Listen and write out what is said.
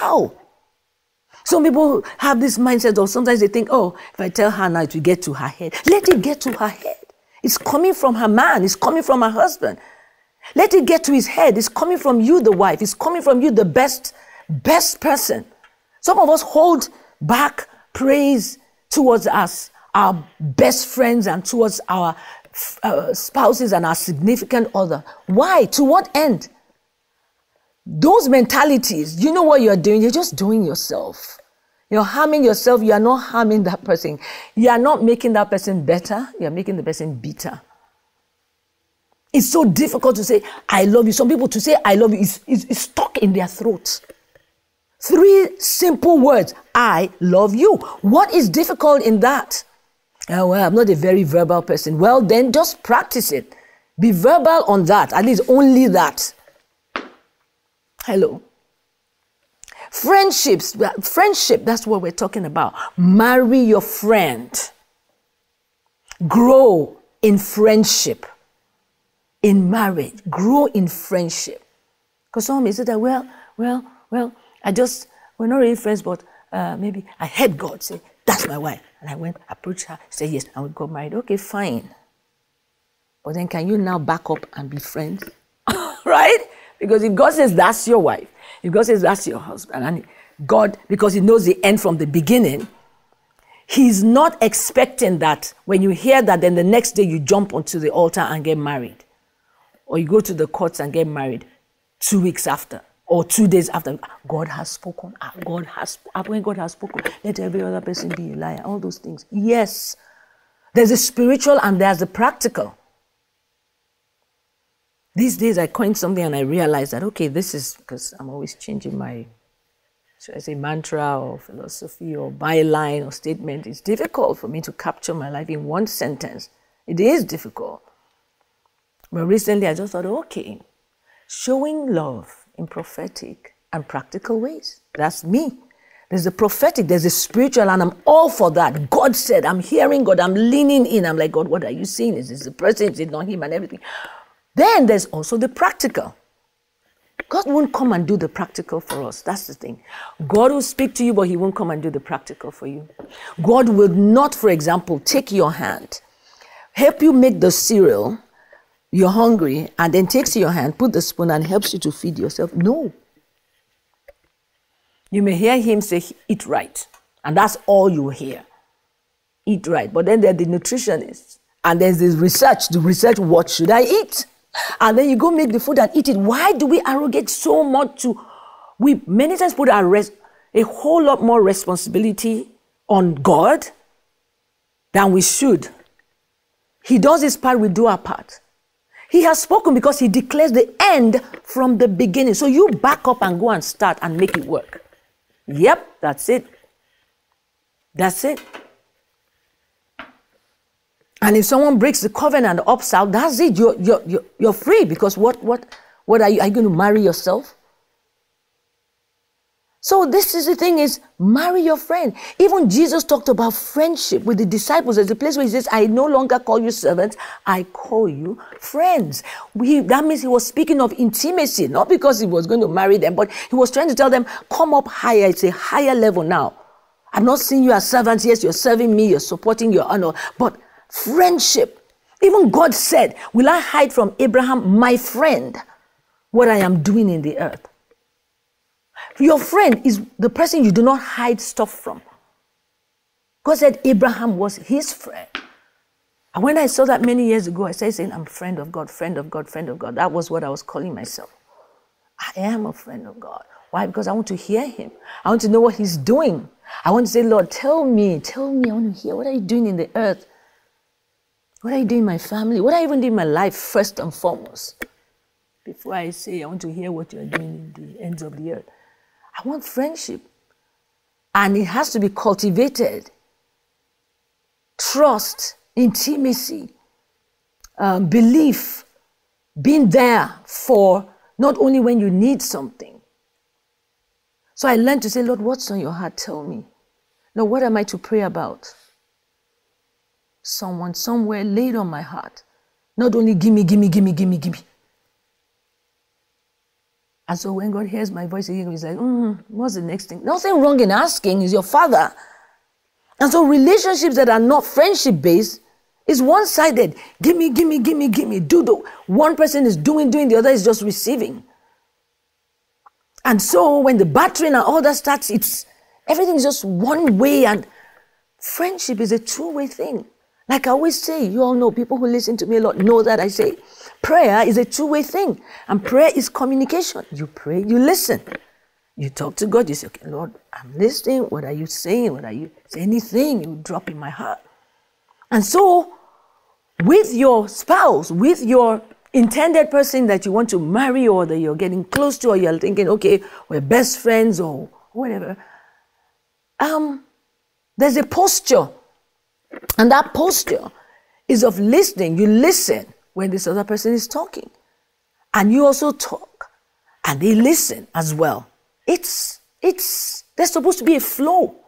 How? Some people have this mindset, or sometimes they think, oh, if I tell her now, it will get to her head. Let it get to her head. It's coming from her man. It's coming from her husband. Let it get to his head. It's coming from you, the wife. It's coming from you, the best person. Some of us hold back praise towards us, our best friends, and towards our spouses and our significant other. Why? To what end? Those mentalities, you know what you're doing? You're just doing yourself. You're harming yourself. You are not harming that person. You are not making that person better. You're making the person bitter. It's so difficult to say, I love you. Some people to say, I love you is stuck in their throats. 3 simple words, I love you. What is difficult in that? Well, I'm not a very verbal person. Well, then just practice it. Be verbal on that, at least only that. Hello. Friendship, that's what we're talking about. Marry your friend. Grow in friendship. In marriage, grow in friendship. Because some may say that, well, we're not really friends, but maybe I heard God say, that's my wife. And I went, approached her, said yes, and we got married. Okay, fine. But then can you now back up and be friends? Right? Because if God says that's your wife, if God says that's your husband, and God, because he knows the end from the beginning, he's not expecting that when you hear that, then the next day you jump onto the altar and get married. Or you go to the courts and get married 2 weeks after, or 2 days after. God has spoken. When God has spoken, let every other person be a liar. All those things. Yes. There's a spiritual and there's a practical. These days I coined something and I realized that, okay, this is because I'm always changing my, should I say, mantra or philosophy or byline or statement. It's difficult for me to capture my life in one sentence. It is difficult. But recently I just thought, okay, showing love in prophetic and practical ways. That's me. There's the prophetic, there's the spiritual, and I'm all for that. God said, I'm hearing God, I'm leaning in. I'm like, God, what are you saying? Is this the person? Is it not him and everything? Then there's also the practical. God won't come and do the practical for us. That's the thing. God will speak to you, but he won't come and do the practical for you. God will not, for example, take your hand, help you make the cereal, you're hungry, and then takes your hand, put the spoon, and helps you to feed yourself. No. You may hear him say, eat right. And that's all you hear. Eat right. But then there's the nutritionists. And there's this research. The research, what should I eat? And then you go make the food and eat it. Why do we arrogate so much we many times put a whole lot more responsibility on God than we should. He does his part, we do our part. He has spoken because he declares the end from the beginning. So you back up and go and start and make it work. Yep, that's it. That's it. And if someone breaks the covenant and opts out, that's it. You're free, because what are you? Are you going to marry yourself? So this is the thing, is marry your friend. Even Jesus talked about friendship with the disciples. There's a place where he says, I no longer call you servants, I call you friends. That means he was speaking of intimacy, not because he was going to marry them, but he was trying to tell them, come up higher. It's a higher level now. I'm not seeing you as servants. Yes, you're serving me, you're supporting your honor, but friendship. Even God said, will I hide from Abraham, my friend, what I am doing in the earth? Your friend is the person you do not hide stuff from. God said Abraham was his friend. And when I saw that many years ago, I started saying, I'm a friend of God, friend of God, friend of God. That was what I was calling myself. I am a friend of God. Why? Because I want to hear him. I want to know what he's doing. I want to say, Lord, tell me. I want to hear. What are you doing in the earth? What are you doing in my family? What are you even doing in my life, first and foremost? Before I say, I want to hear what you're doing in the ends of the earth. I want friendship. And it has to be cultivated. Trust, intimacy, belief, being there for not only when you need something. So I learned to say, Lord, what's on your heart? Tell me. Lord, what am I to pray about? Someone somewhere laid on my heart. Not only gimme. And so when God hears my voice, he's like, what's the next thing? Nothing wrong in asking. He's your father. And so relationships that are not friendship-based is one-sided. Give me. Do. One person is doing, the other is just receiving. And so when the battering and all that starts, everything is just one way, and friendship is a two-way thing. Like I always say, you all know, people who listen to me a lot know that I say, prayer is a two-way thing. And prayer is communication. You pray, you listen. You talk to God, you say, okay, Lord, I'm listening. What are you saying? Say anything you drop in my heart. And so, with your spouse, with your intended person that you want to marry or that you're getting close to, or you're thinking, okay, we're best friends or whatever, there's a posture. And that posture is of listening. You listen when this other person is talking. And you also talk. And they listen as well. There's supposed to be a flow.